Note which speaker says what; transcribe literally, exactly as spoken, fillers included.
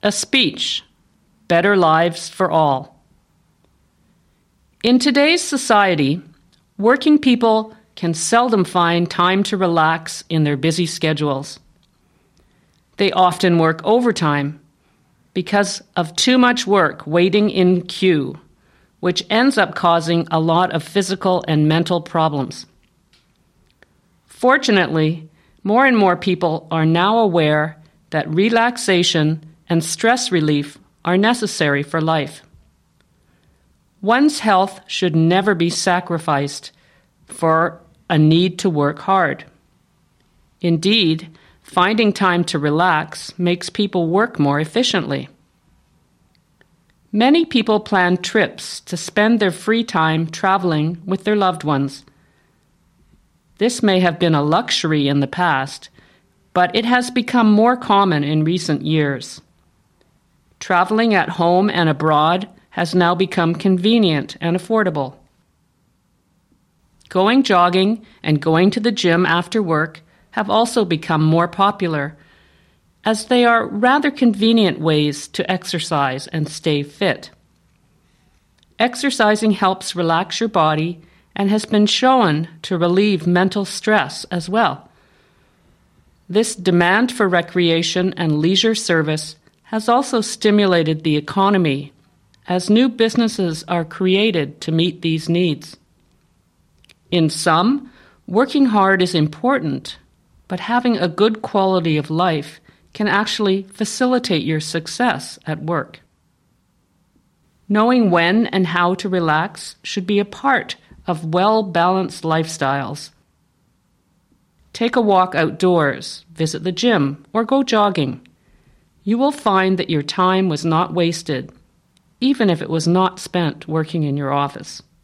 Speaker 1: A speech, Better Lives for All. In today's society, working people can seldom find time to relax in their busy schedules. They often work overtime because of too much work waiting in queue, which ends up causing a lot of physical and mental problems. Fortunately, more and more people are now aware that relaxation and stress relief are necessary for life. One's health should never be sacrificed for a need to work hard. Indeed, finding time to relax makes people work more efficiently. Many people plan trips to spend their free time traveling with their loved ones. This may have been a luxury in the past, but it has become more common in recent years. Traveling at home and abroad has now become convenient and affordable. Going jogging and going to the gym after work have also become more popular, as they are rather convenient ways to exercise and stay fit. Exercising helps relax your body and has been shown to relieve mental stress as well. This demand for recreation and leisure service has also stimulated the economy, as new businesses are created to meet these needs. In sum, working hard is important, but having a good quality of life can actually facilitate your success at work. Knowing when and how to relax should be a part of well-balanced lifestyles. Take a walk outdoors, visit the gym, or go jogging. You will find that your time was not wasted, even if it was not spent working in your office.